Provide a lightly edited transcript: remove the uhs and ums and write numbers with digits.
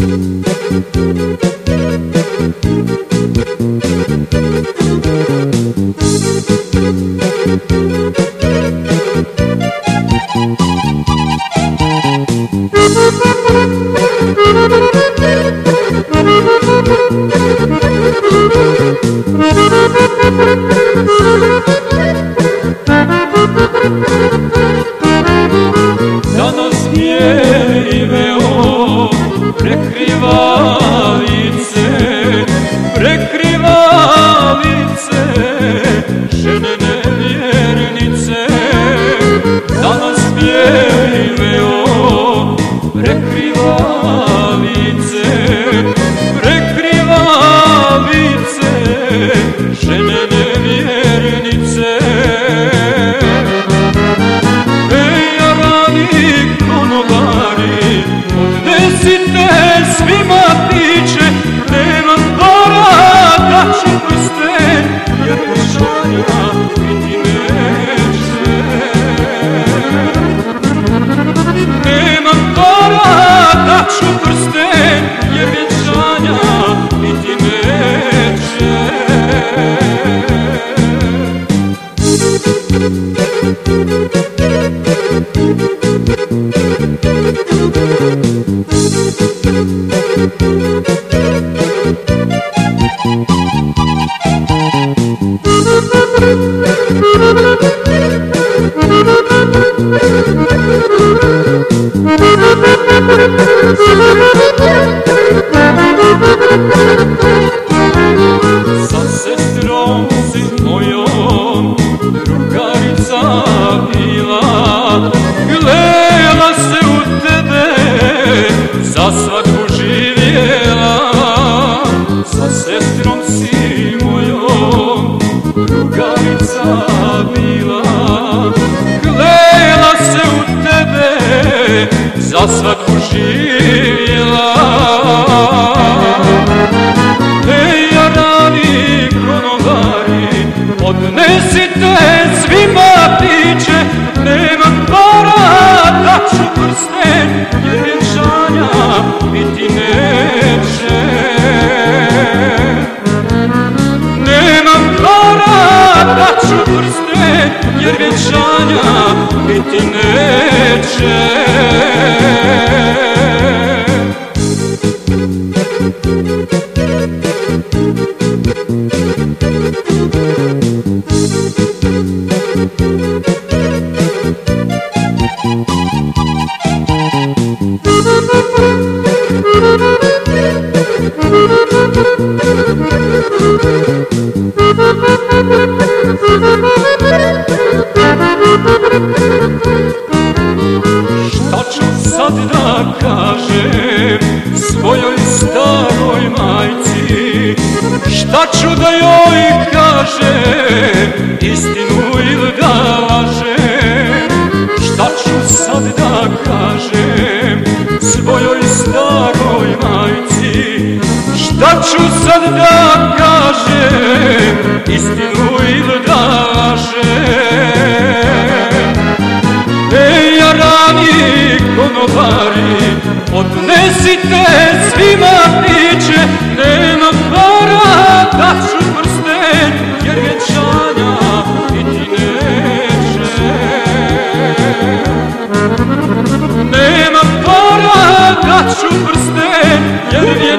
Danas bijeli veo prekriva lice, žene nevjernice. Danas bijeli veo prekriva lice, žene nevjernice. Konobari, odnesite svima piće, nema para da ću prsten, jer večanja biti neće. Nema para da ću prsten, jer večanja biti neće. Sa sestrom si mojom drugarica bila, gledala se u tebe, za svadbu živjela. Sa sestrom si mojom drugarica bila, gledala se u tebe, za svadbu živjela. Odnesite svima piće, nemam para da ću prsten, jer vjenčanja biti neće. Nemam para da ću prsten, jer vjenčanja biti neće. Šta ću sad da kažem svojoj staroj majci? Šta ću da joj kažem, istinu ili da lažem? Šta ću sad da kažem svojoj staroj majci? Šta ću sad da kažem, istinu ili da lažem? Jarani, konobari, odnesite svima piće, nema para da ću prsten, jer vjenčanja biti neće. Nema para da ću prsten, jer